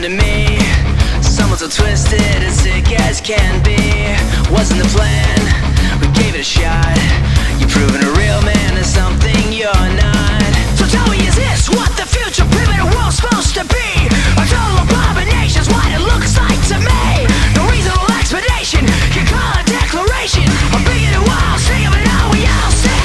to me. Someone so twisted and sick as can be. Wasn't the plan, we gave it a shot. You're proving it